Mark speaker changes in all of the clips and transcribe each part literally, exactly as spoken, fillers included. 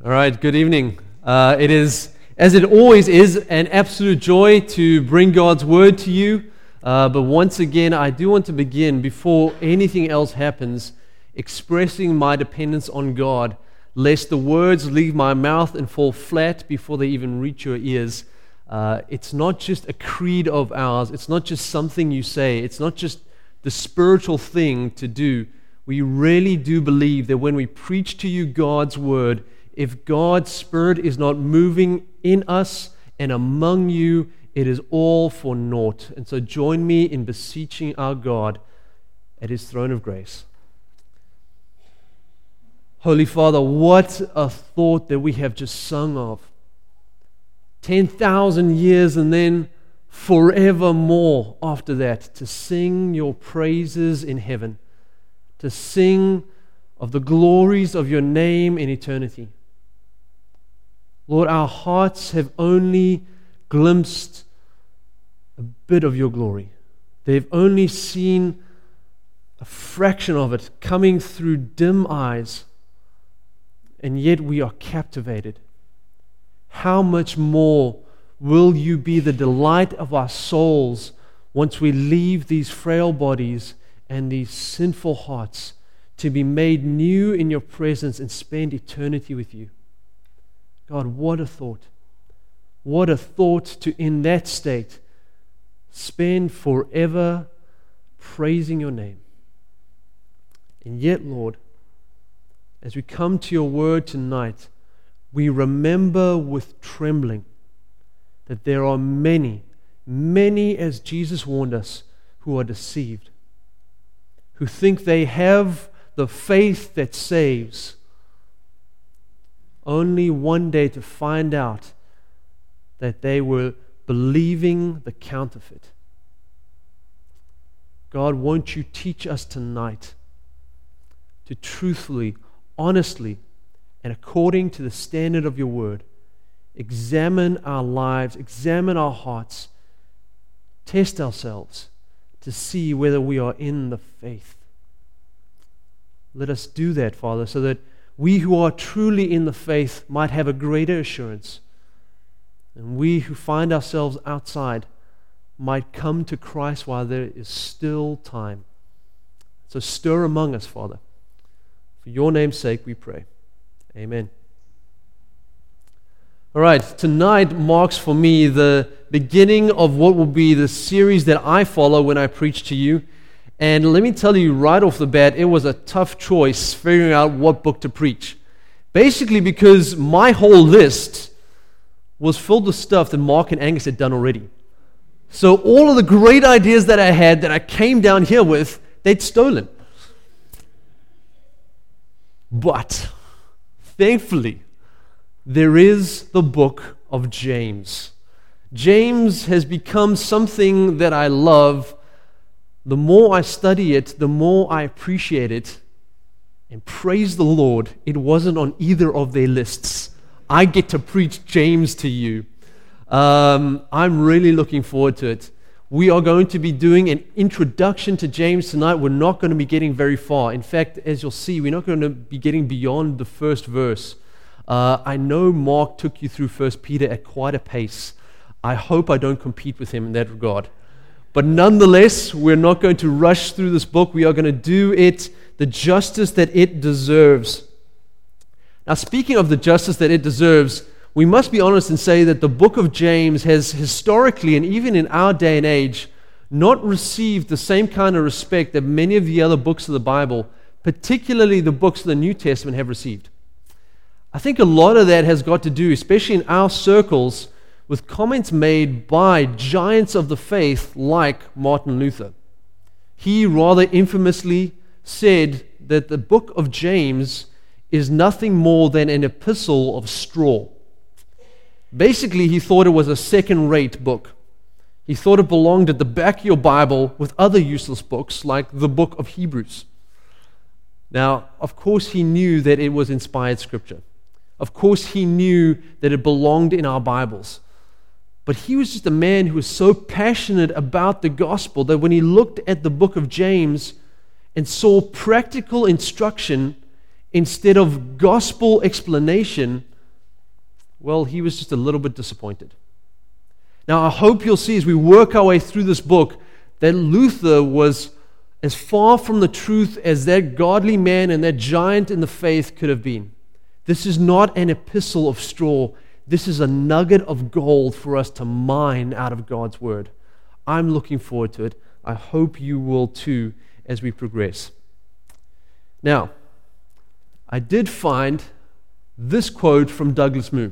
Speaker 1: All right, good evening. Uh, it is, as it always is, an absolute joy to bring God's word to you. Uh, but once again, I do want to begin, before anything else happens, expressing my dependence on God, lest the words leave my mouth and fall flat before they even reach your ears. Uh, it's not just a creed of ours. It's not just something you say. It's not just the spiritual thing to do. We really do believe that when we preach to you God's word, if God's Spirit is not moving in us and among you, it is all for naught. And so join me in beseeching our God at His throne of grace. Holy Father, what a thought that we have just sung of. ten thousand years and then forevermore after that, to sing your praises in heaven, to sing of the glories of your name in eternity. Lord, our hearts have only glimpsed a bit of your glory. They've only seen a fraction of it coming through dim eyes, and yet we are captivated. How much more will you be the delight of our souls once we leave these frail bodies and these sinful hearts to be made new in your presence and spend eternity with you? God, what a thought. What a thought to, in that state, spend forever praising your name. And yet, Lord, as we come to your word tonight, we remember with trembling that there are many, many, as Jesus warned us, who are deceived, who think they have the faith that saves, only one day to find out that they were believing the counterfeit. God, won't you teach us tonight to truthfully, honestly, and according to the standard of your word, examine our lives, examine our hearts, test ourselves to see whether we are in the faith. Let us do that, Father, so that we who are truly in the faith might have a greater assurance, and we who find ourselves outside might come to Christ while there is still time. So stir among us, Father. For your name's sake we pray. Amen. All right, tonight marks for me the beginning of what will be the series that I follow when I preach to you. And let me tell you right off the bat, it was a tough choice figuring out what book to preach. Basically because my whole list was filled with stuff that Mark and Angus had done already. So all of the great ideas that I had that I came down here with, they'd stolen. But thankfully, there is the book of James. James has become something that I love. The more I study it, the more I appreciate it. And praise the Lord, it wasn't on either of their lists. I get to preach James to you. Um, I'm really looking forward to it. We are going to be doing an introduction to James tonight. We're not going to be getting very far. In fact, as you'll see, we're not going to be getting beyond the first verse. Uh, I know Mark took you through First Peter at quite a pace. I hope I don't compete with him in that regard. But nonetheless, we're not going to rush through this book. We are going to do it the justice that it deserves. Now, speaking of the justice that it deserves, we must be honest and say that the book of James has historically, and even in our day and age, not received the same kind of respect that many of the other books of the Bible, particularly the books of the New Testament, have received. I think a lot of that has got to do, especially in our circles, with comments made by giants of the faith like Martin Luther. He rather infamously said that the book of James is nothing more than an epistle of straw. Basically, he thought it was a second-rate book. He thought it belonged at the back of your Bible with other useless books like the book of Hebrews. Now, of course, he knew that it was inspired scripture. Of course, he knew that it belonged in our Bibles. But he was just a man who was so passionate about the gospel that when he looked at the book of James and saw practical instruction instead of gospel explanation, Well, he was just a little bit disappointed. Now, I hope you'll see as we work our way through this book that Luther was as far from the truth as that godly man and that giant in the faith could have been. This is not an epistle of straw. This is a nugget of gold for us to mine out of God's Word. I'm looking forward to it. I hope you will too as we progress. Now, I did find this quote from Douglas Moo.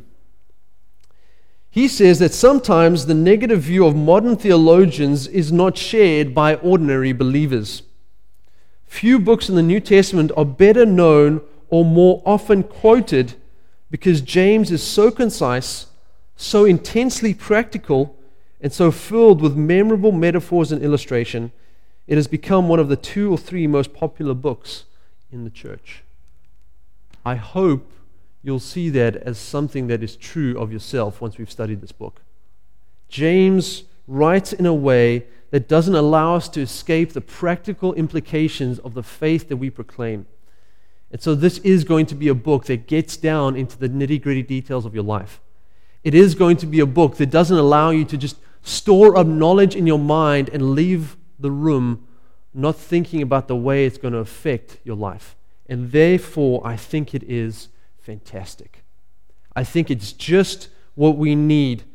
Speaker 1: He says that sometimes the negative view of modern theologians is not shared by ordinary believers. Few books in the New Testament are better known or more often quoted because James is so concise, so intensely practical, and so filled with memorable metaphors and illustration, it has become one of the two or three most popular books in the church. I hope you'll see that as something that is true of yourself once we've studied this book. James writes in a way that doesn't allow us to escape the practical implications of the faith that we proclaim. And so this is going to be a book that gets down into the nitty-gritty details of your life. It is going to be a book that doesn't allow you to just store up knowledge in your mind and leave the room not thinking about the way it's going to affect your life. And therefore, I think it is fantastic. I think it's just what we need.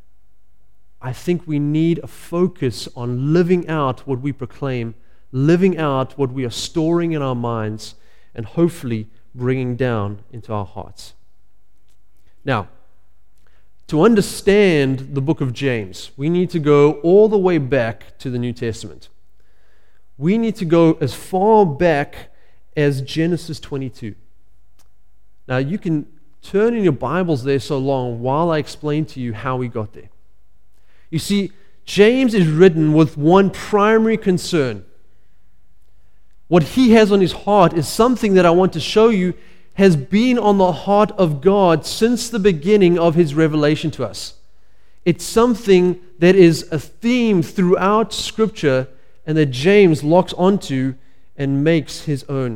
Speaker 1: I think we need a focus on living out what we proclaim, living out what we are storing in our minds, and hopefully bringing down into our hearts. Now, to understand the book of James, we need to go all the way back to the New Testament. We need to go as far back as Genesis twenty-two. Now, you can turn in your Bibles there so long while I explain to you how we got there. You see, James is written with one primary concern. What he has on his heart is something that I want to show you has been on the heart of God since the beginning of his revelation to us. It's something that is a theme throughout Scripture and that James locks onto and makes his own.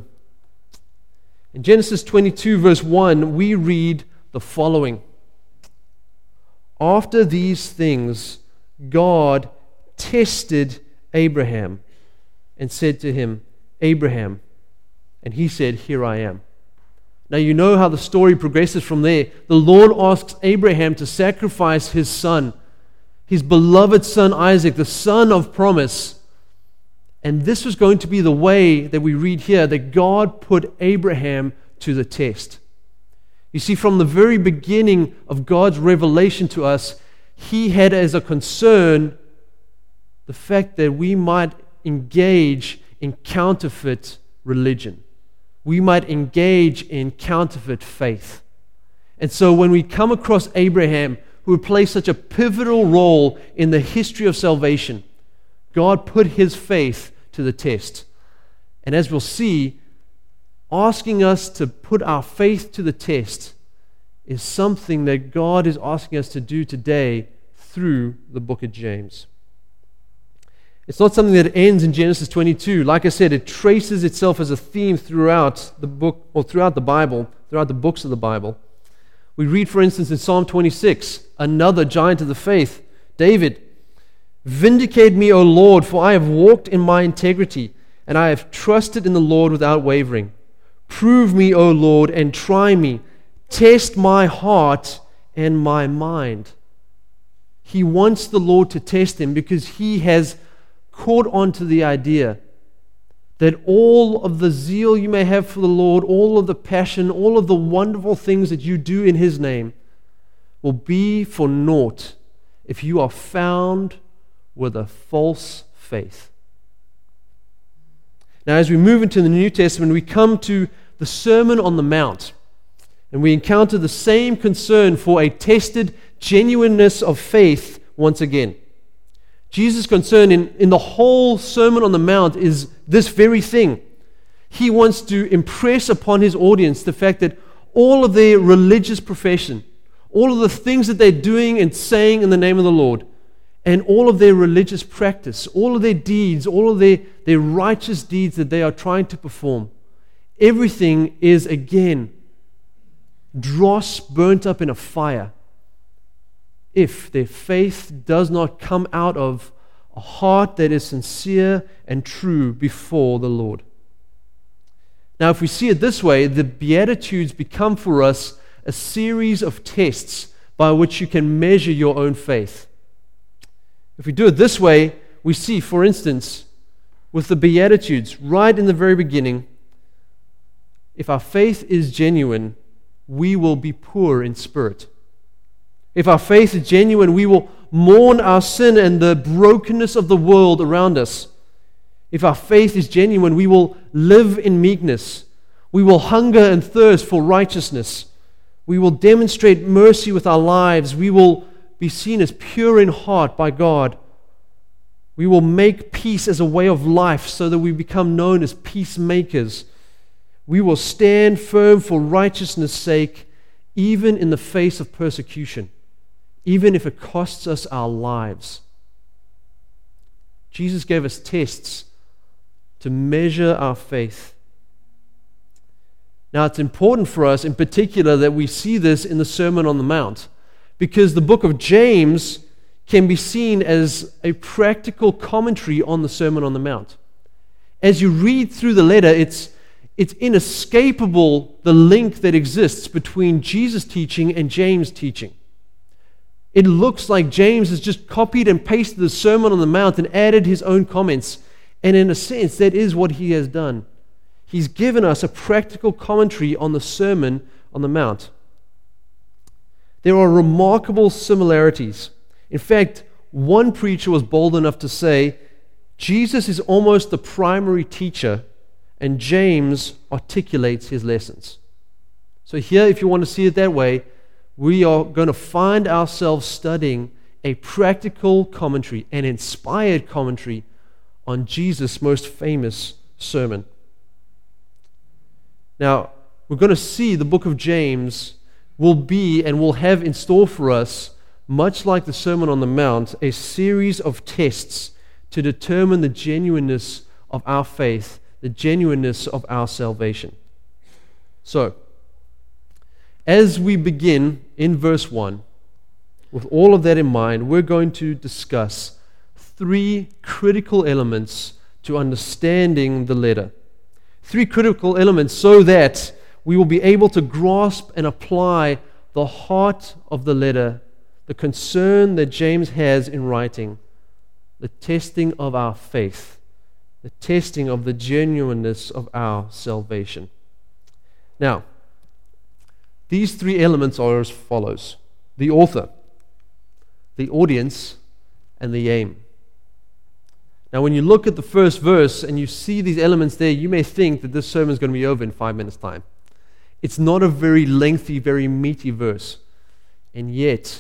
Speaker 1: In Genesis twenty-two, verse one, we read the following. After these things, God tested Abraham and said to him, Abraham, and he said, here I am. Now you know how the story progresses from there. The Lord asks Abraham to sacrifice his son, his beloved son Isaac, the son of promise. And this was going to be the way that we read here, that God put Abraham to the test. You see, from the very beginning of God's revelation to us, he had as a concern the fact that we might engage in counterfeit religion. We might engage in counterfeit faith. And so when we come across Abraham, who plays such a pivotal role in the history of salvation, God put his faith to the test. And as we'll see, asking us to put our faith to the test is something that God is asking us to do today through the book of James. It's not something that ends in Genesis twenty-two. Like I said, it traces itself as a theme throughout the book, or throughout the Bible, throughout the books of the Bible. We read, for instance, in Psalm twenty-six, another giant of the faith, David, vindicate me, O Lord, for I have walked in my integrity, and I have trusted in the Lord without wavering. Prove me, O Lord, and try me. Test my heart and my mind. He wants the Lord to test him because he has caught on to the idea that all of the zeal you may have for the Lord, all of the passion, all of the wonderful things that you do in his name will be for naught if you are found with a false faith. Now, as we move into the New Testament, we come to the Sermon on the Mount, and we encounter the same concern for a tested genuineness of faith once again. Jesus' concern in, in the whole Sermon on the Mount is this very thing. He wants to impress upon his audience the fact that all of their religious profession, all of the things that they're doing and saying in the name of the Lord, and all of their religious practice, all of their deeds, all of their, their righteous deeds that they are trying to perform, everything is again dross burnt up in a fire if their faith does not come out of a heart that is sincere and true before the Lord. Now, if we see it this way, the Beatitudes become for us a series of tests by which you can measure your own faith. If we do it this way, we see, for instance, with the Beatitudes, right in the very beginning, if our faith is genuine, we will be poor in spirit. If our faith is genuine, we will mourn our sin and the brokenness of the world around us. If our faith is genuine, we will live in meekness. We will hunger and thirst for righteousness. We will demonstrate mercy with our lives. We will be seen as pure in heart by God. We will make peace as a way of life so that we become known as peacemakers. We will stand firm for righteousness' sake, even in the face of persecution, even if it costs us our lives. Jesus gave us tests to measure our faith. Now, it's important for us in particular that we see this in the Sermon on the Mount, because the book of James can be seen as a practical commentary on the Sermon on the Mount. As you read through the letter, it's, it's inescapable the link that exists between Jesus' teaching and James' teaching. It looks like James has just copied and pasted the Sermon on the Mount and added his own comments. And in a sense, that is what he has done. He's given us a practical commentary on the Sermon on the Mount. There are remarkable similarities. In fact, one preacher was bold enough to say, Jesus is almost the primary teacher, and James articulates his lessons. So here, if you want to see it that way, we are going to find ourselves studying a practical commentary, an inspired commentary on Jesus' most famous sermon. Now, we're going to see the book of James will be and will have in store for us, much like the Sermon on the Mount, a series of tests to determine the genuineness of our faith, the genuineness of our salvation. So, as we begin in verse one, with all of that in mind, we're going to discuss three critical elements to understanding the letter. Three critical elements so that we will be able to grasp and apply the heart of the letter, the concern that James has in writing, the testing of our faith, the testing of the genuineness of our salvation. Now, these three elements are as follows: the author, the audience, and the aim. Now, when you look at the first verse and you see these elements there, you may think that this sermon is going to be over in five minutes' time. It's not a very lengthy, very meaty verse. And yet,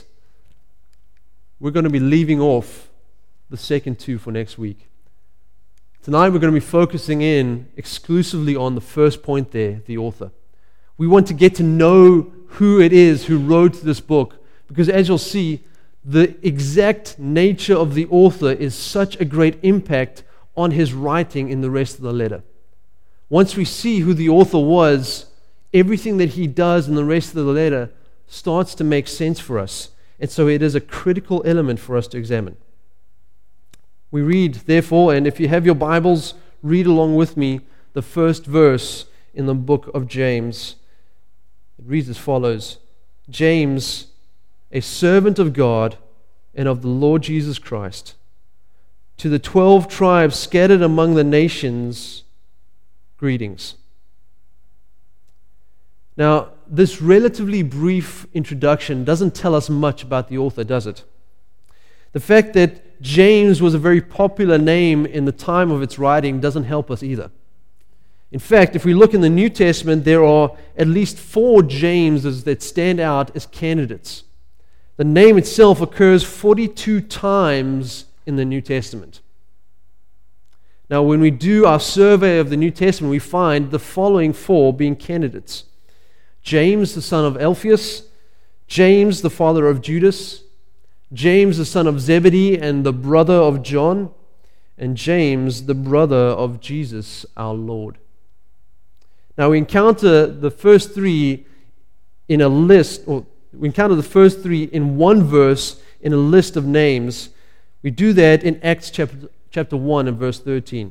Speaker 1: we're going to be leaving off the second two for next week. Tonight, we're going to be focusing in exclusively on the first point there, the author. We want to get to know who it is who wrote this book, because as you'll see, the exact nature of the author is such a great impact on his writing in the rest of the letter. Once we see who the author was, everything that he does in the rest of the letter starts to make sense for us. And so it is a critical element for us to examine. We read, therefore, and if you have your Bibles, read along with me the first verse in the book of James. It reads as follows: James, a servant of God and of the Lord Jesus Christ, to the twelve tribes scattered among the nations, greetings. Now, this relatively brief introduction doesn't tell us much about the author, does it? The fact that James was a very popular name in the time of its writing doesn't help us either. In fact, if we look in the New Testament, there are at least four Jameses that stand out as candidates. The name itself occurs forty-two times in the New Testament. Now, when we do our survey of the New Testament, we find the following four being candidates: James, the son of Alphaeus; James, the father of Judas; James, the son of Zebedee and the brother of John; and James, the brother of Jesus, our Lord. Now, we encounter the first three in a list, or we encounter the first three in one verse in a list of names. We do that in Acts chapter, chapter one and verse thirteen.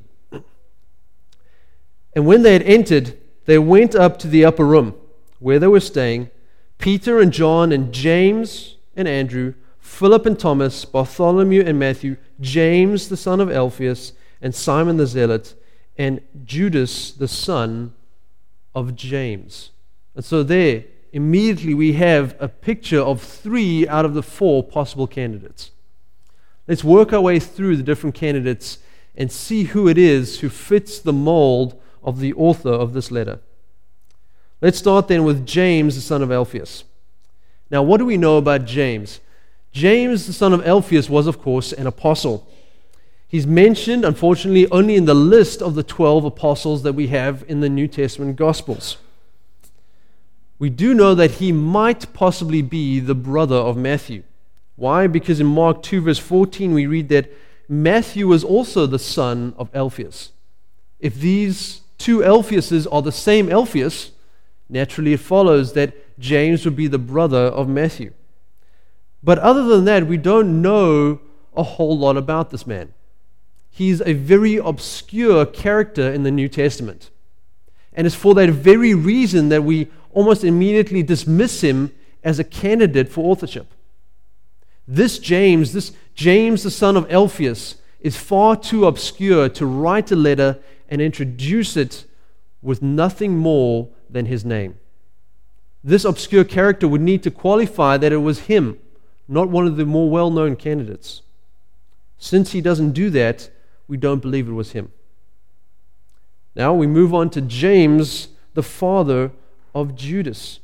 Speaker 1: And when they had entered, they went up to the upper room where they were staying, Peter and John and James and Andrew, Philip and Thomas, Bartholomew and Matthew, James the son of Alphaeus, and Simon the Zealot, and Judas the son of James. And so there, immediately we have a picture of three out of the four possible candidates. Let's work our way through the different candidates and see who it is who fits the mold of the author of this letter. Let's start then with James, the son of Alphaeus. Now, what do we know about James? James, the son of Alphaeus, was, of course, an apostle. He's mentioned, unfortunately, only in the list of the twelve apostles that we have in the New Testament Gospels. We do know that he might possibly be the brother of Matthew. Why? Because in Mark two, verse fourteen, we read that Matthew was also the son of Alphaeus. If these two Alphaeuses are the same Alphaeus, naturally it follows that James would be the brother of Matthew. But other than that, we don't know a whole lot about this man. He's a very obscure character in the New Testament. And it's for that very reason that we almost immediately dismiss him as a candidate for authorship. This James, this James the son of Alphaeus, is far too obscure to write a letter and introduce it with nothing more than his name. This obscure character would need to qualify that it was him, not one of the more well-known candidates. Since he doesn't do that, we don't believe it was him. Now we move on to James, the father of Judas.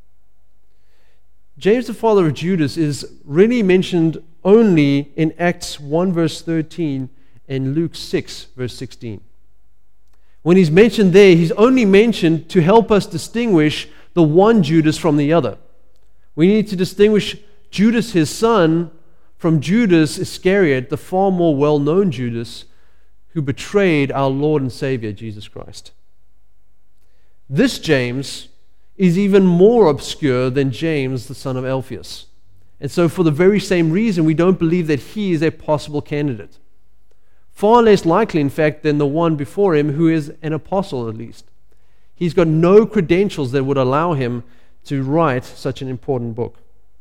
Speaker 1: James, the father of Judas, is really mentioned only in Acts one, verse thirteen, and Luke six, verse sixteen. When he's mentioned there, he's only mentioned to help us distinguish the one Judas from the other. We need to distinguish Judas, his son, from Judas Iscariot, the far more well-known Judas, who betrayed our Lord and Savior, Jesus Christ. This James is even more obscure than James, the son of Alphaeus. And so for the very same reason, we don't believe that he is a possible candidate. Far less likely, in fact, than the one before him, who is an apostle at least. He's got no credentials that would allow him to write such an important book.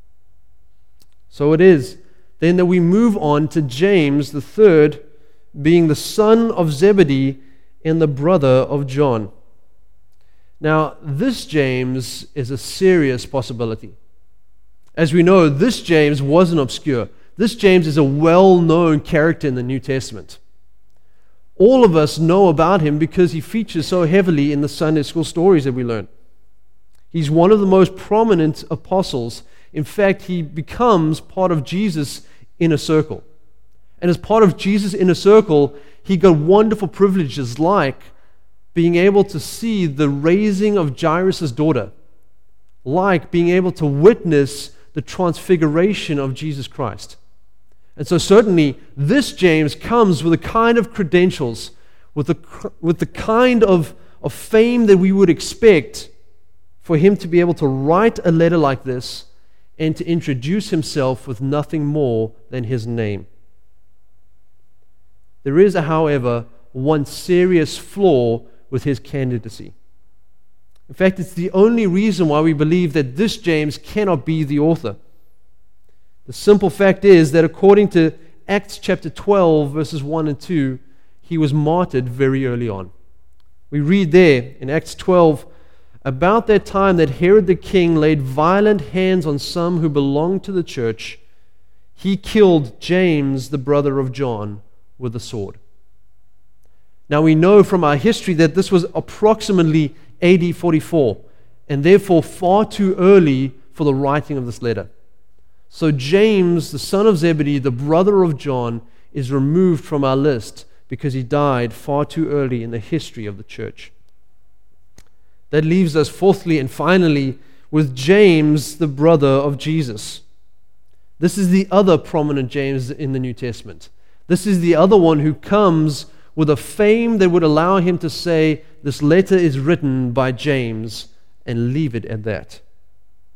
Speaker 1: So it is then that we move on to James, the third, being the son of Zebedee and the brother of John. Now, this James is a serious possibility. As we know, this James wasn't obscure. This James is a well-known character in the New Testament. All of us know about him because he features so heavily in the Sunday school stories that we learn. He's one of the most prominent apostles. In fact, he becomes part of Jesus' inner circle. And as part of Jesus' inner circle, he got wonderful privileges like being able to see the raising of Jairus' daughter, like being able to witness the transfiguration of Jesus Christ. And so certainly this James comes with the kind of credentials, with the, with the kind of, of fame that we would expect for him to be able to write a letter like this and to introduce himself with nothing more than his name. There is, however, one serious flaw with his candidacy. In fact, it's the only reason why we believe that this James cannot be the author. The simple fact is that according to Acts chapter twelve, verses one and two, he was martyred very early on. We read there in Acts twelve, about that time that Herod the king laid violent hands on some who belonged to the church, he killed James, the brother of John, with a sword. Now we know from our history that this was approximately A D forty-four, and therefore far too early for the writing of this letter. So James, the son of Zebedee, the brother of John, is removed from our list because he died far too early in the history of the church. That leaves us fourthly and finally with James, the brother of Jesus. This is the other prominent James in the New Testament. This is the other one who comes with a fame that would allow him to say, this letter is written by James, and leave it at that.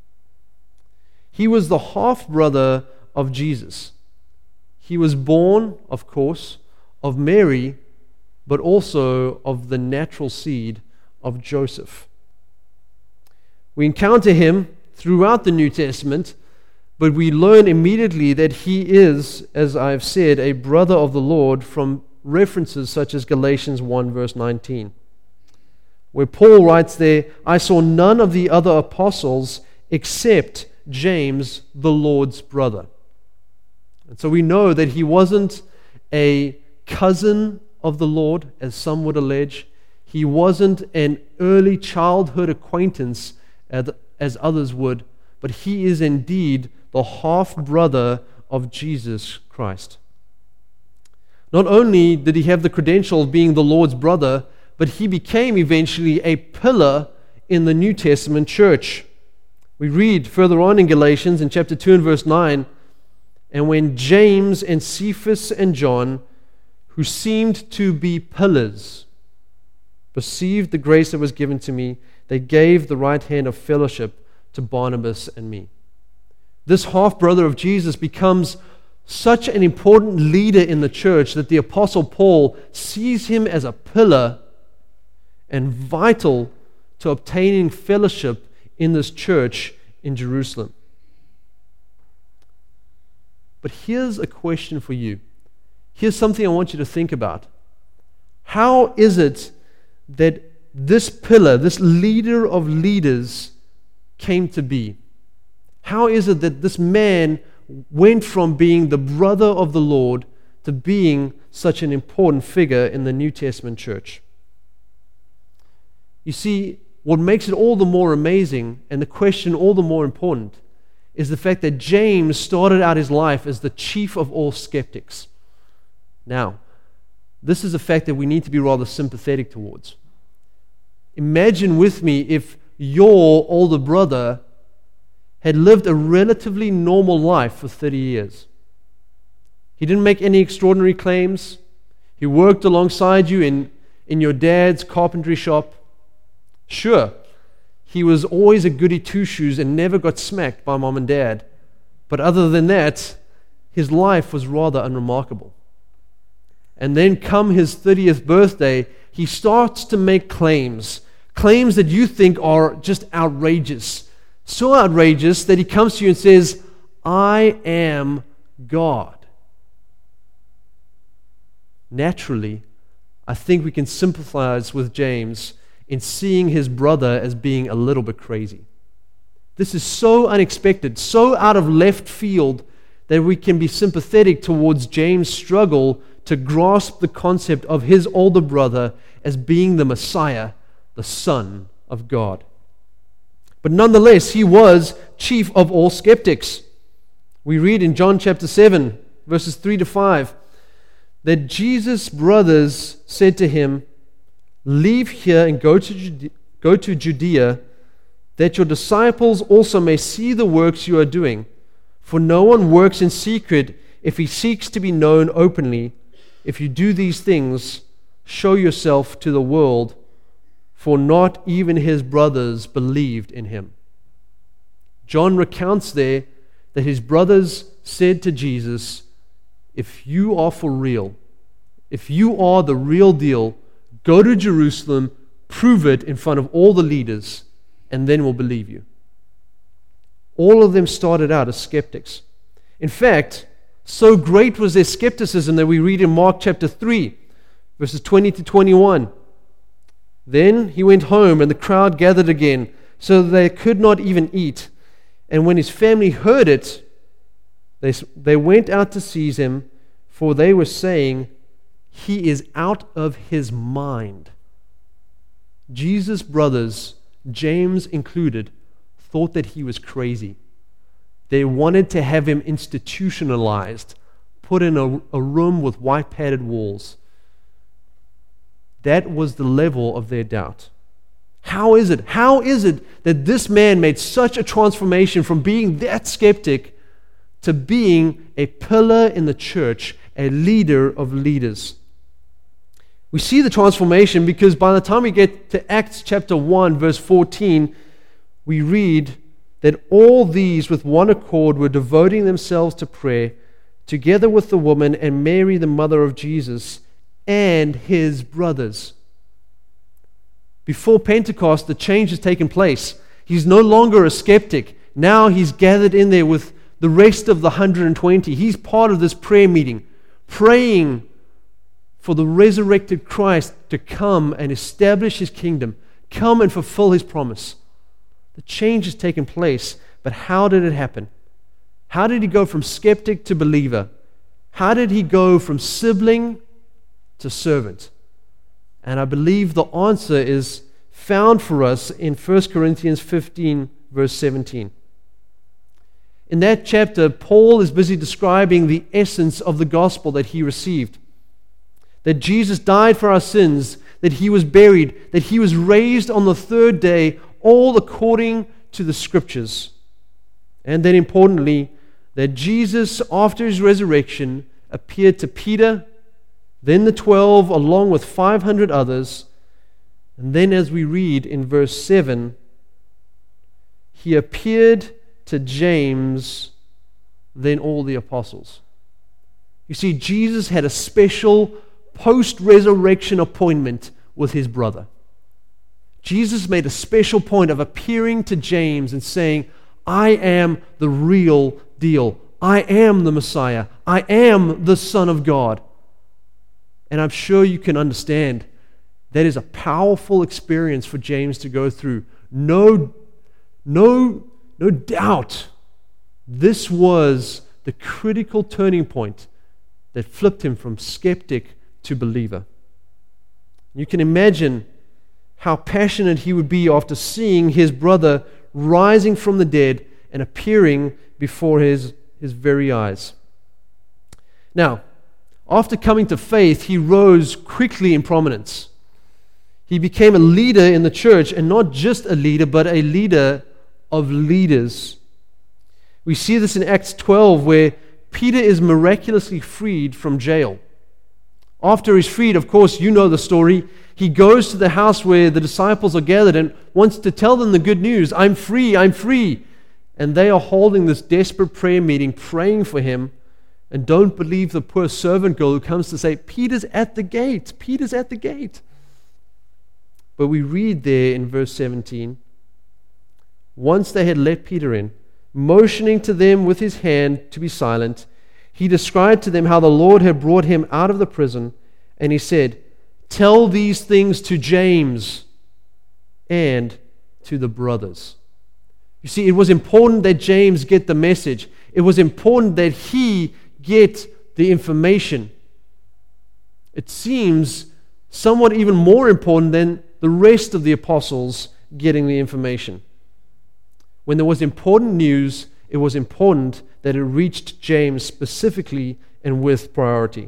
Speaker 1: He was the half-brother of Jesus. He was born, of course, of Mary, but also of the natural seed of Joseph. We encounter him throughout the New Testament, but we learn immediately that he is, as I've said, a brother of the Lord from references such as Galatians one verse nineteen, where Paul writes there, I saw none of the other apostles except James, the Lord's brother. And so we know that he wasn't a cousin of the Lord, as some would allege. He wasn't an early childhood acquaintance, as others would, but he is indeed the half-brother of Jesus Christ. Not only did he have the credential of being the Lord's brother, but he became eventually a pillar in the New Testament church. We read further on in Galatians in chapter two and verse nine, and when James and Cephas and John, who seemed to be pillars, perceived the grace that was given to me, they gave the right hand of fellowship to Barnabas and me. This half-brother of Jesus becomes such an important leader in the church that the Apostle Paul sees him as a pillar and vital to obtaining fellowship in this church in Jerusalem. But here's a question for you. Here's something I want you to think about. How is it that this pillar, this leader of leaders, came to be? How is it that this man went from being the brother of the Lord to being such an important figure in the New Testament church? You see, what makes it all the more amazing and the question all the more important is the fact that James started out his life as the chief of all skeptics. Now, this is a fact that we need to be rather sympathetic towards. Imagine with me if your older brother had lived a relatively normal life for thirty years. He didn't make any extraordinary claims. He worked alongside you in, in your dad's carpentry shop. Sure, he was always a goody two-shoes and never got smacked by mom and dad. But other than that, his life was rather unremarkable. And then come his thirtieth birthday, he starts to make claims, claims that you think are just outrageous. So outrageous that he comes to you and says, I am God. Naturally, I think we can sympathize with James in seeing his brother as being a little bit crazy. This is so unexpected, so out of left field, that we can be sympathetic towards James' struggle to grasp the concept of his older brother as being the Messiah, the Son of God. But nonetheless, he was chief of all skeptics. We read in John chapter seven, verses three to five, that Jesus' brothers said to him, leave here and go to Judea, go to Judea, that your disciples also may see the works you are doing. For no one works in secret if he seeks to be known openly. If you do these things, show yourself to the world, for not even his brothers believed in him. John recounts there that his brothers said to Jesus, if you are for real, if you are the real deal, go to Jerusalem, prove it in front of all the leaders, and then we'll believe you. All of them started out as skeptics. In fact, so great was their skepticism that we read in Mark chapter three, verses twenty to twenty-one. Then he went home, and the crowd gathered again, so that they could not even eat. And when his family heard it, they, they went out to seize him, for they were saying, he is out of his mind. Jesus' brothers, James included, thought that he was crazy. They wanted to have him institutionalized, put in a, a room with white padded walls. That was the level of their doubt. How is it? How is it that this man made such a transformation from being that skeptic to being a pillar in the church, a leader of leaders? We see the transformation because by the time we get to Acts chapter one, verse fourteen, we read that all these with one accord were devoting themselves to prayer, together with the woman and Mary, the mother of Jesus, and his brothers. Before Pentecost, the change has taken place. He's no longer a skeptic. Now he's gathered in there with the rest of the one hundred twenty. He's part of this prayer meeting, praying for the resurrected Christ to come and establish his kingdom, come and fulfill his promise. The change has taken place, but how did it happen? How did he go from skeptic to believer? How did he go from sibling to servant? And I believe the answer is found for us in First Corinthians fifteen, verse seventeen. In that chapter, Paul is busy describing the essence of the gospel that he received. That Jesus died for our sins, that he was buried, that he was raised on the third day, all according to the Scriptures. And then importantly, that Jesus, after his resurrection, appeared to Peter, then the twelve, along with five hundred others. And then as we read in verse seven, he appeared to James, then all the apostles. You see, Jesus had a special post-resurrection appointment with his brother. Jesus made a special point of appearing to James and saying, I am the real deal. I am the Messiah. I am the Son of God. And I'm sure you can understand that is a powerful experience for James to go through. No, no, no doubt this was the critical turning point that flipped him from skeptic to believer. You can imagine how passionate he would be after seeing his brother rising from the dead and appearing before his, his very eyes. Now, after coming to faith, he rose quickly in prominence. He became a leader in the church, and not just a leader, but a leader of leaders. We see this in Acts twelve, where Peter is miraculously freed from jail. After he's freed, of course, you know the story. He goes to the house where the disciples are gathered and wants to tell them the good news. I'm free, I'm free. And they are holding this desperate prayer meeting, praying for him, and don't believe the poor servant girl who comes to say, Peter's at the gate, Peter's at the gate. But we read there in verse seventeen, once they had let Peter in, motioning to them with his hand to be silent, he described to them how the Lord had brought him out of the prison, and he said, tell these things to James and to the brothers. You see, it was important that James get the message. It was important that he get the information. It seems somewhat even more important than the rest of the apostles getting the information. When there was important news, it was important that it reached James specifically and with priority.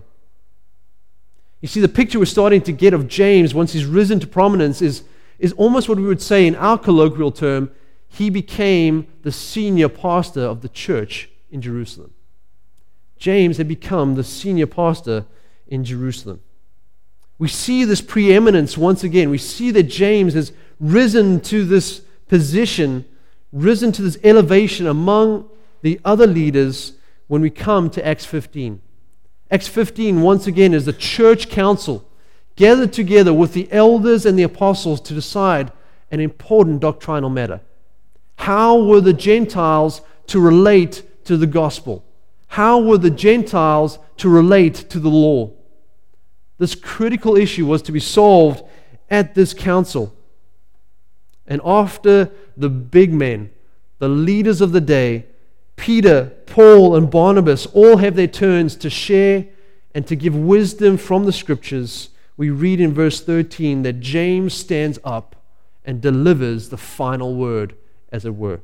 Speaker 1: You see, the picture we're starting to get of James once he's risen to prominence is, is almost what we would say in our colloquial term, he became the senior pastor of the church in Jerusalem. James had become the senior pastor in Jerusalem. We see this preeminence once again. We see that James has risen to this position, risen to this elevation among the other leaders when we come to Acts fifteen. Acts fifteen, once again, is the church council gathered together with the elders and the apostles to decide an important doctrinal matter. How were the Gentiles to relate to the gospel? How were the Gentiles to relate to the law? This critical issue was to be solved at this council. And after the big men, the leaders of the day, Peter, Paul, and Barnabas all have their turns to share and to give wisdom from the Scriptures, we read in verse thirteen that James stands up and delivers the final word, as it were.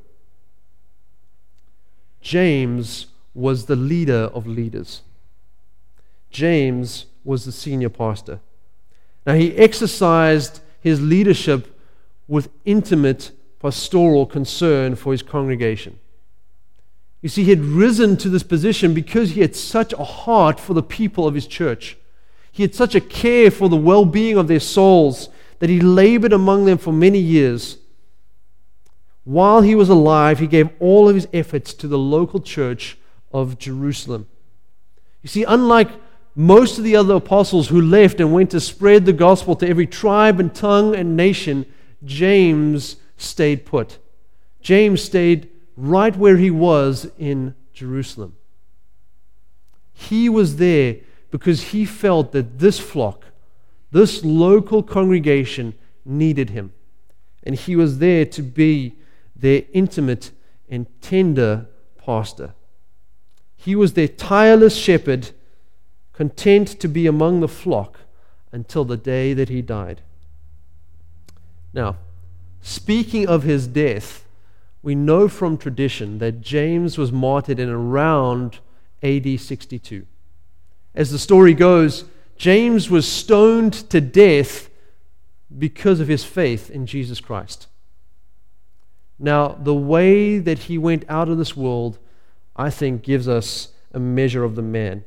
Speaker 1: James was the leader of leaders. James was the senior pastor. Now, he exercised his leadership with intimate pastoral concern for his congregation. You see, he had risen to this position because he had such a heart for the people of his church. He had such a care for the well-being of their souls that he labored among them for many years. While he was alive, he gave all of his efforts to the local church of Jerusalem. You see, unlike most of the other apostles who left and went to spread the gospel to every tribe and tongue and nation, James stayed put. James stayed right where he was in Jerusalem. He was there because he felt that this flock, this local congregation, needed him. And he was there to be their intimate and tender pastor. He was their tireless shepherd, content to be among the flock until the day that he died. Now, speaking of his death, we know from tradition that James was martyred in around A D sixty-two. As the story goes, James was stoned to death because of his faith in Jesus Christ. Now, the way that he went out of this world, I think, gives us a measure of the man.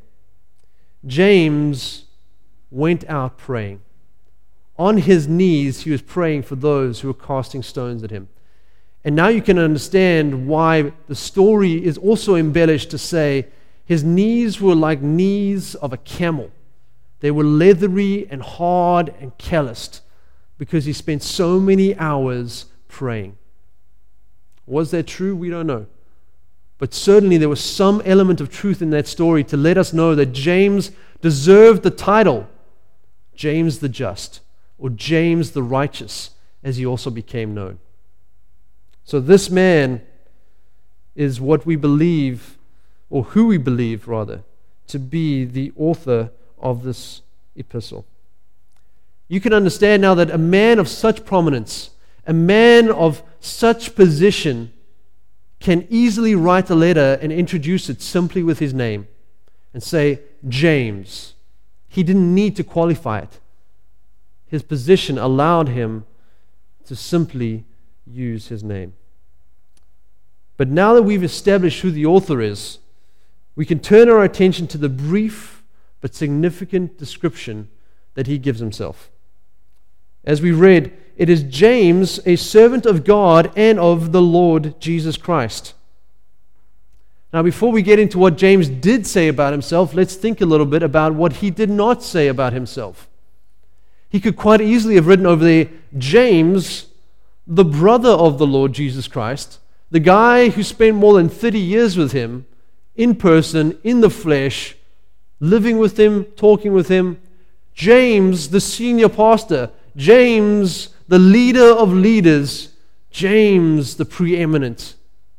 Speaker 1: James went out praying. On his knees, he was praying for those who were casting stones at him. And now you can understand why the story is also embellished to say his knees were like knees of a camel. They were leathery and hard and calloused because he spent so many hours praying. Was that true? We don't know. But certainly there was some element of truth in that story to let us know that James deserved the title James the Just, or James the Righteous, as he also became known. So this man is what we believe, or who we believe rather, to be the author of this epistle. You can understand now that a man of such prominence, a man of such position, can easily write a letter and introduce it simply with his name and say, James. He didn't need to qualify it. His position allowed him to simply use his name. But now that we've established who the author is, we can turn our attention to the brief but significant description that he gives himself. As we read, it is James, a servant of God and of the Lord Jesus Christ. Now, before we get into what James did say about himself, let's think a little bit about what he did not say about himself. He could quite easily have written over there, James, the brother of the Lord Jesus Christ, the guy who spent more than thirty years with him, in person, in the flesh, living with him, talking with him. James, the senior pastor. James, the leader of leaders. James, the preeminent.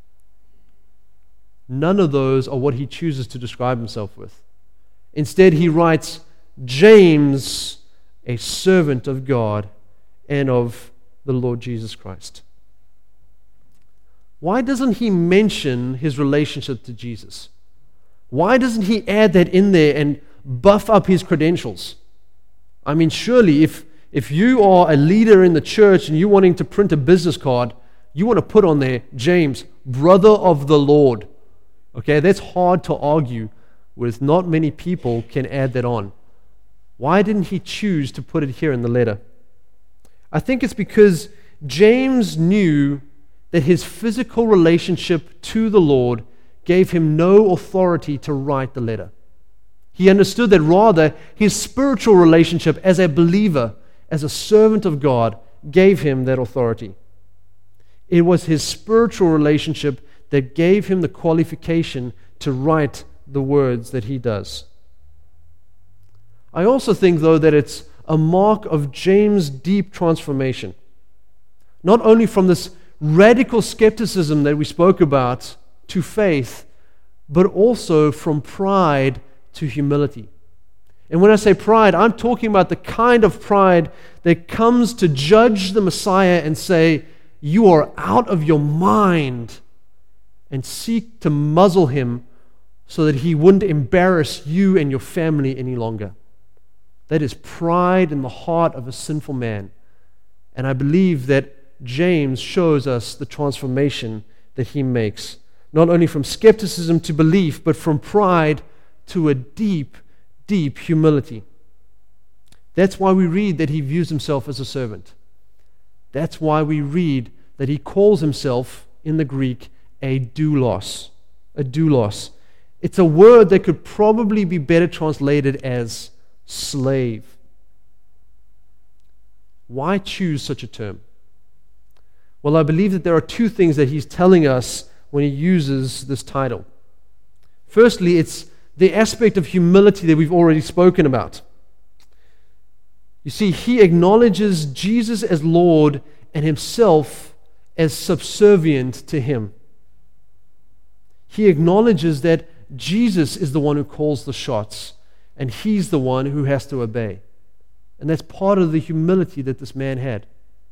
Speaker 1: None of those are what he chooses to describe himself with. Instead, he writes, James, a servant of God and of the Lord Jesus Christ. Why doesn't he mention his relationship to Jesus? Why doesn't he add that in there and buff up his credentials? I mean, surely if, if you are a leader in the church and you're wanting to print a business card, you want to put on there, James, brother of the Lord. Okay, that's hard to argue with. Not many people can add that on. Why didn't he choose to put it here in the letter? I think it's because James knew that his physical relationship to the Lord gave him no authority to write the letter. He understood that rather his spiritual relationship as a believer, as a servant of God, gave him that authority. It was his spiritual relationship that gave him the qualification to write the words that he does. I also think, though, that it's a mark of James' deep transformation. Not only from this radical skepticism that we spoke about to faith, but also from pride to humility. And when I say pride, I'm talking about the kind of pride that comes to judge the Messiah and say, you are out of your mind, and seek to muzzle him so that he wouldn't embarrass you and your family any longer. That is pride in the heart of a sinful man. And I believe that James shows us the transformation that he makes, not only from skepticism to belief, but from pride to a deep, deep humility. That's why we read that he views himself as a servant. That's why we read that he calls himself, in the Greek, a doulos. A doulos. It's a word that could probably be better translated as slave. Why choose such a term? Well, I believe that there are two things that he's telling us when he uses this title. Firstly, it's the aspect of humility that we've already spoken about. You see, he acknowledges Jesus as Lord and himself as subservient to him. He acknowledges that Jesus is the one who calls the shots, and he's the one who has to obey. And that's part of the humility that this man had.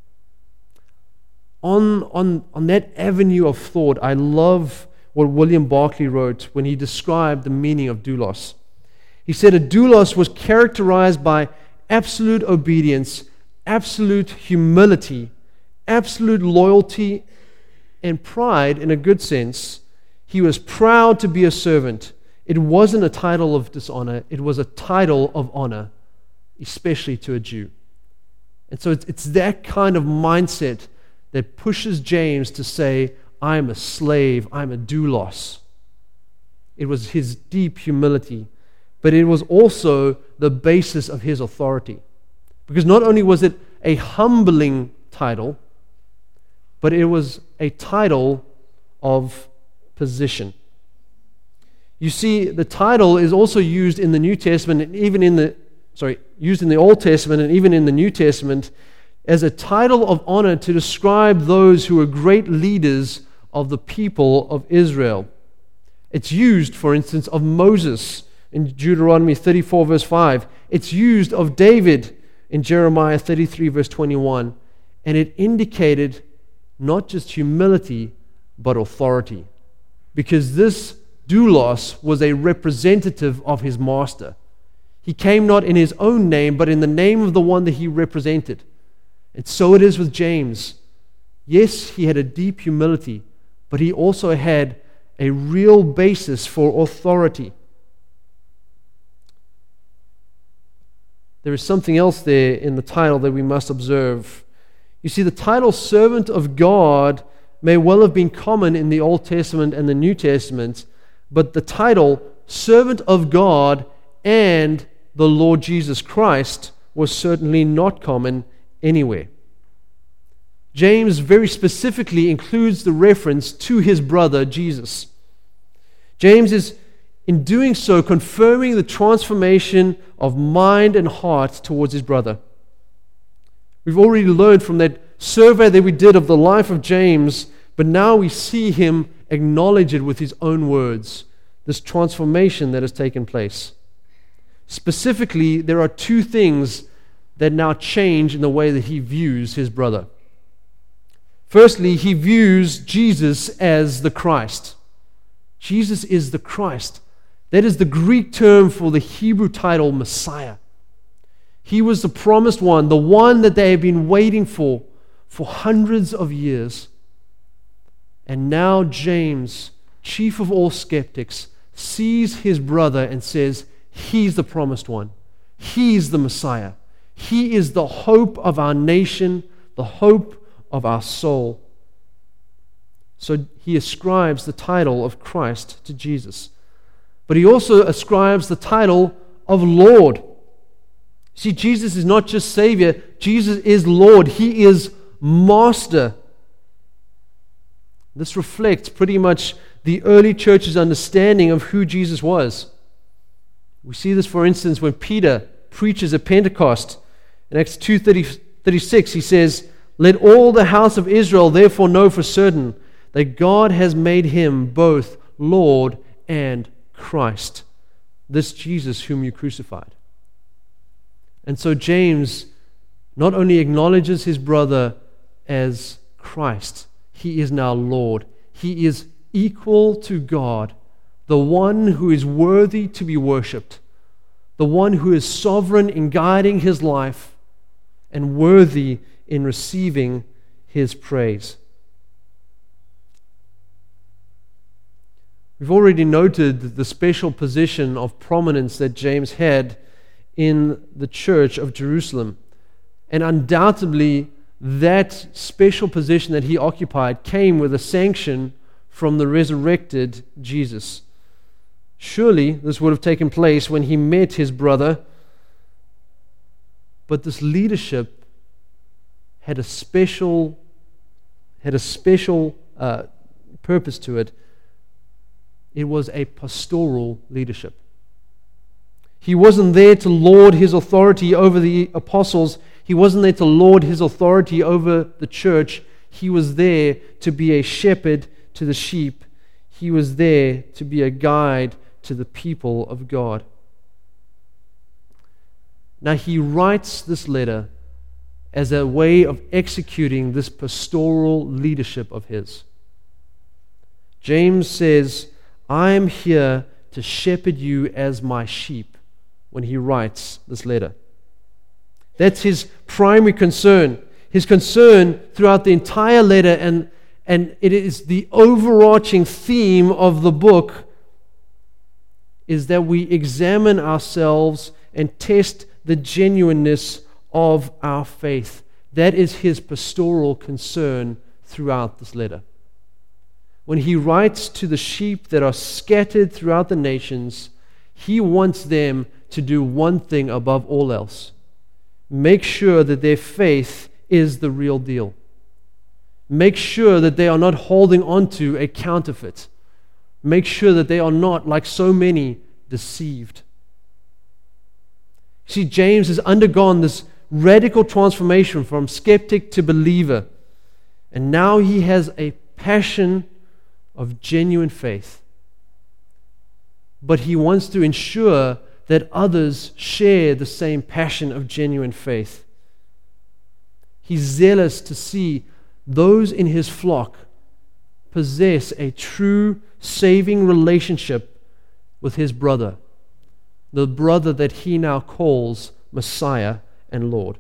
Speaker 1: On, on, on that avenue of thought, I love what William Barclay wrote when he described the meaning of doulos. He said a doulos was characterized by absolute obedience, absolute humility, absolute loyalty, and pride in a good sense. He was proud to be a servant. It wasn't a title of dishonor, it was a title of honor, especially to a Jew. And so it's, it's that kind of mindset that pushes James to say, I'm a slave, I'm a doulos. It was his deep humility, but it was also the basis of his authority. Because not only was it a humbling title, but it was a title of position. You see, the title is also used in the New Testament and even in the, sorry, used in the Old Testament and even in the New Testament as a title of honor to describe those who were great leaders of the people of Israel. It's used, for instance, of Moses in Deuteronomy thirty-four, verse five. It's used of David in Jeremiah thirty-three, verse twenty-one. And it indicated not just humility, but authority. Because this doulos was a representative of his master. He came not in his own name, but in the name of the one that he represented. And so it is with James. Yes, he had a deep humility, but he also had a real basis for authority. There is something else there in the title that we must observe. You see, the title servant of God may well have been common in the Old Testament and the New Testament, but the title servant of God and the Lord Jesus Christ was certainly not common anywhere. James very specifically includes the reference to his brother Jesus. James is, in doing so, confirming the transformation of mind and heart towards his brother. We've already learned from that survey that we did of the life of James, but now we see him acknowledge it with his own words, this transformation that has taken place. Specifically, there are two things that now change in the way that he views his brother. Firstly, he views Jesus as the Christ. Jesus is the Christ. That is the Greek term for the Hebrew title Messiah. He was the promised one, the one that they have been waiting for for hundreds of years. And now James, chief of all skeptics, sees his brother and says, he's the promised one. He's the Messiah. He is the hope of our nation, the hope of our soul. So he ascribes the title of Christ to Jesus. But he also ascribes the title of Lord. See, Jesus is not just Savior. Jesus is Lord. He is Master. This reflects pretty much the early church's understanding of who Jesus was. We see this, for instance, when Peter preaches at Pentecost. In Acts two thirty-six, he says, "Let all the house of Israel therefore know for certain that God has made him both Lord and Christ, this Jesus whom you crucified." And so James not only acknowledges his brother as Christ, he is now Lord. He is equal to God, the one who is worthy to be worshipped, the one who is sovereign in guiding his life and worthy in receiving his praise. We've already noted the special position of prominence that James had in the church of Jerusalem. And undoubtedly, that special position that he occupied came with a sanction from the resurrected Jesus. Surely this would have taken place when he met his brother, but this leadership had a special had a special uh, purpose to it. It was a pastoral leadership. He wasn't there to lord his authority over the apostles. He wasn't there to lord his authority over the church. He was there to be a shepherd to the sheep. He was there to be a guide to the people of God. Now he writes this letter as a way of executing this pastoral leadership of his. James says, I am here to shepherd you as my sheep, when he writes this letter. That's his primary concern. His concern throughout the entire letter, and, and it is the overarching theme of the book, is that we examine ourselves and test the genuineness of our faith. That is his pastoral concern throughout this letter. When he writes to the sheep that are scattered throughout the nations, he wants them to do one thing above all else: make sure that their faith is the real deal. Make sure that they are not holding on to a counterfeit. Make sure that they are not, like so many, deceived. See, James has undergone this radical transformation from skeptic to believer, and now he has a passion of genuine faith. But he wants to ensure that others share the same passion of genuine faith. He's zealous to see those in his flock possess a true saving relationship with his brother, the brother that he now calls Messiah and Lord.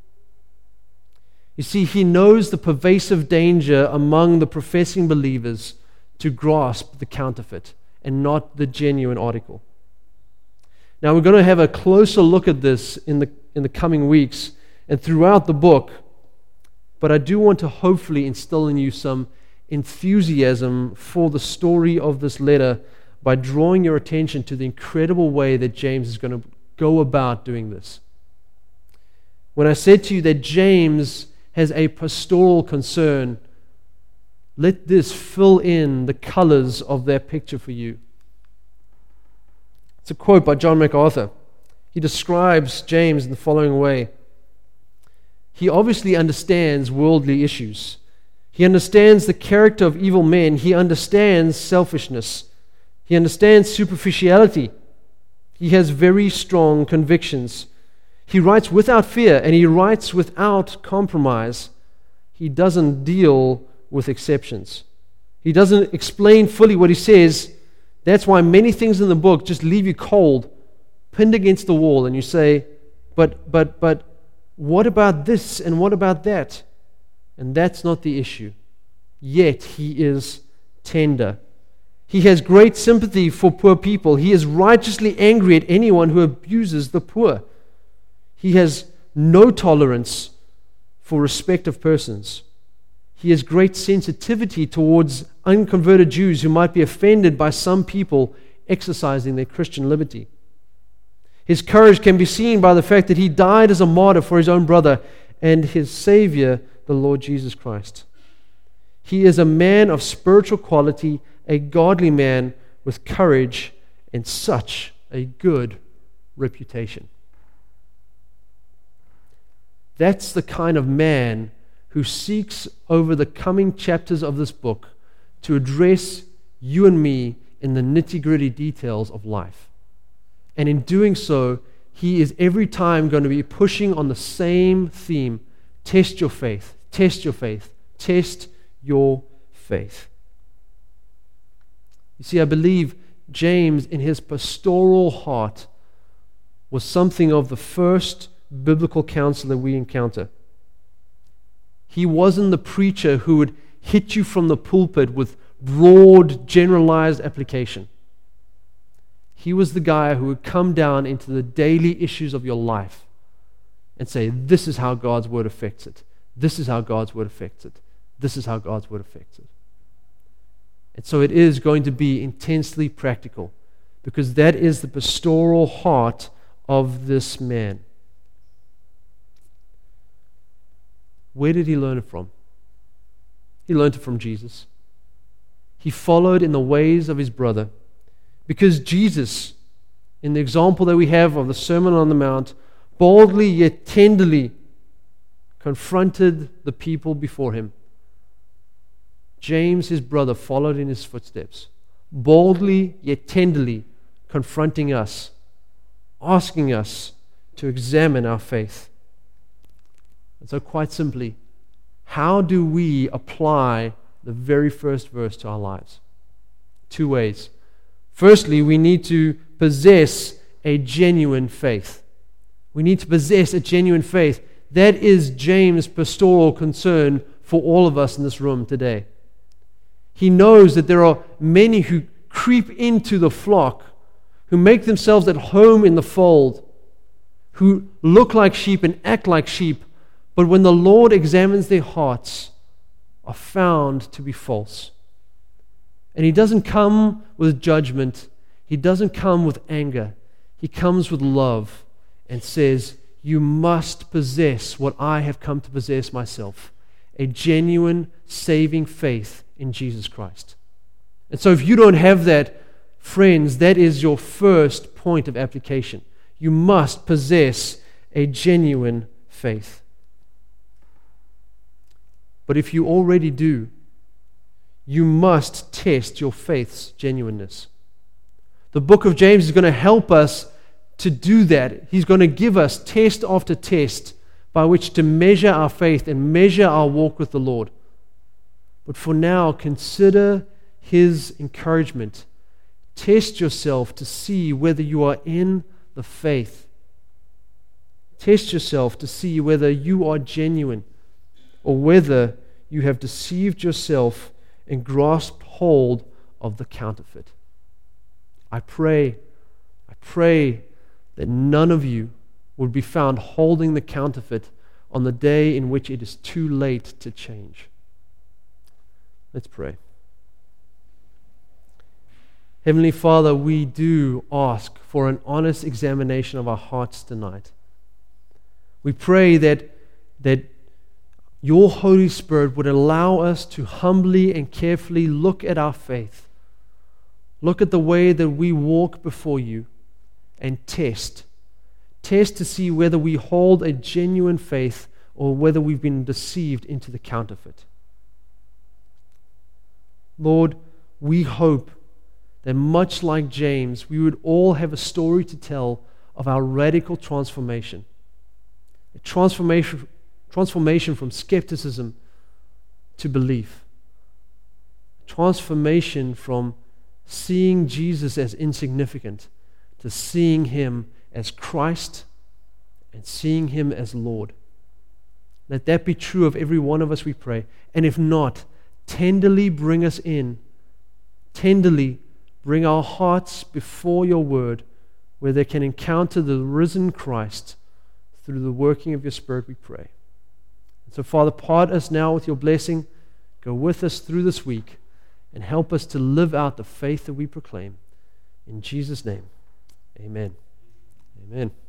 Speaker 1: You see, he knows the pervasive danger among the professing believers to grasp the counterfeit and not the genuine article. Now, we're going to have a closer look at this in the in the coming weeks and throughout the book, but I do want to hopefully instill in you some enthusiasm for the story of this letter by drawing your attention to the incredible way that James is going to go about doing this. When I said to you that James has a pastoral concern, let this fill in the colors of that picture for you. It's a quote by John MacArthur. He describes James in the following way. He obviously understands worldly issues. He understands the character of evil men. He understands selfishness. He understands superficiality. He has very strong convictions. He writes without fear, and he writes without compromise. He doesn't deal with exceptions. He doesn't explain fully what he says. That's why many things in the book just leave you cold, pinned against the wall, and you say, but, but, but, what about this and what about that? And that's not the issue. Yet he is tender. He has great sympathy for poor people. He is righteously angry at anyone who abuses the poor. He has no tolerance for respect of persons. He has great sensitivity towards unconverted Jews who might be offended by some people exercising their Christian liberty. His courage can be seen by the fact that he died as a martyr for his own brother and his Savior, the Lord Jesus Christ. He is a man of spiritual quality, a godly man with courage and such a good reputation. That's the kind of man who seeks over the coming chapters of this book to address you and me in the nitty-gritty details of life. And in doing so, he is every time going to be pushing on the same theme: test your faith, test your faith, test your faith. You see, I believe James, in his pastoral heart, was something of the first biblical counselor we encounter. He wasn't the preacher who would hit you from the pulpit with broad, generalized application. He was the guy who would come down into the daily issues of your life and say, this is how God's word affects it. This is how God's word affects it. This is how God's word affects it. And so it is going to be intensely practical, because that is the pastoral heart of this man. Where did he learn it from? He learned it from Jesus. He followed in the ways of his brother, because Jesus, in the example that we have of the Sermon on the Mount, boldly yet tenderly confronted the people before him. James, his brother, followed in his footsteps, boldly yet tenderly confronting us, asking us to examine our faith. And so, quite simply, how do we apply the very first verse to our lives? Two ways. Firstly, we need to possess a genuine faith. We need to possess a genuine faith. That is James' pastoral concern for all of us in this room today. He knows that there are many who creep into the flock, who make themselves at home in the fold, who look like sheep and act like sheep, but when the Lord examines their hearts, are found to be false. And He doesn't come with judgment. He doesn't come with anger. He comes with love and says, you must possess what I have come to possess myself, a genuine saving faith in Jesus Christ. And so if you don't have that, friends, that is your first point of application. You must possess a genuine faith. But if you already do, you must test your faith's genuineness. The book of James is going to help us to do that. He's going to give us test after test by which to measure our faith and measure our walk with the Lord. But for now, consider his encouragement. Test yourself to see whether you are in the faith. Test yourself to see whether you are genuine, or whether you have deceived yourself and grasped hold of the counterfeit. I pray, I pray that none of you would be found holding the counterfeit on the day in which it is too late to change. Let's pray. Heavenly Father, we do ask for an honest examination of our hearts tonight. We pray that, that your Holy Spirit would allow us to humbly and carefully look at our faith, look at the way that we walk before you, and test. Test to see whether we hold a genuine faith or whether we've been deceived into the counterfeit. Lord, we hope that much like James, we would all have a story to tell of our radical transformation. A transformation, transformation from skepticism to belief. Transformation from seeing Jesus as insignificant to seeing Him as Christ and seeing Him as Lord. Let that be true of every one of us, we pray. And if not, tenderly bring us in. Tenderly bring our hearts before your word, where they can encounter the risen Christ through the working of your Spirit, we pray. And so, Father, part us now with your blessing. Go with us through this week and help us to live out the faith that we proclaim. In Jesus' name, amen. Amen.